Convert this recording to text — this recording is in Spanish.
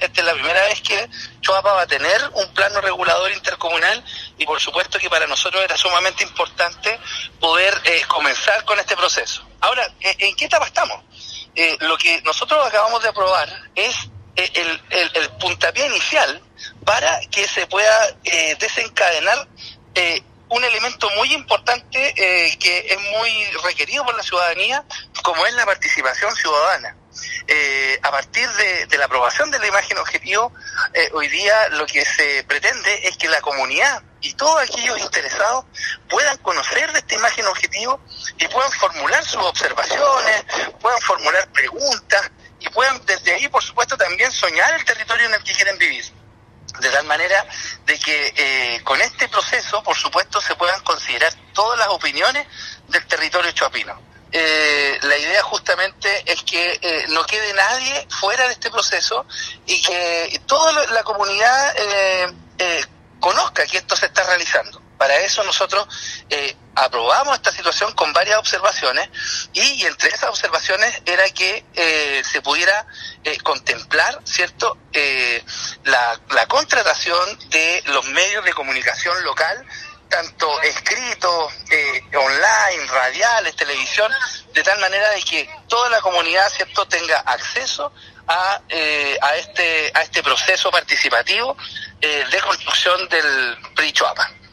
esta es la primera vez que Choapa va a tener un plano regulador intercomunal y por supuesto que para nosotros era sumamente importante poder comenzar con este proceso. Ahora, ¿en qué etapa estamos? Lo que nosotros acabamos de aprobar es el puntapié inicial para que se pueda desencadenar un elemento muy importante que es muy requerido por la ciudadanía, como es la participación ciudadana. A partir de la aprobación de la imagen objetivo, hoy día lo que se pretende es que la comunidad y todos aquellos interesados puedan conocer de esta imagen objetivo y puedan formular sus observaciones, puedan formular preguntas y puedan desde ahí, por supuesto, también soñar el territorio en el que quieren vivir. De tal manera de que con este proceso, por supuesto, se puedan considerar todas las opiniones del territorio choapino. La idea justamente es que no quede nadie fuera de este proceso y que toda la comunidad conozca que esto se está realizando. Para eso nosotros aprobamos esta situación con varias observaciones y entre esas observaciones era que se pudiera contemplar, ¿cierto?, la contratación de los medios de comunicación local, tanto escritos, online, radiales, televisión, de tal manera de que toda la comunidad, ¿cierto?, tenga acceso a este proceso participativo de construcción del PRI Choapa.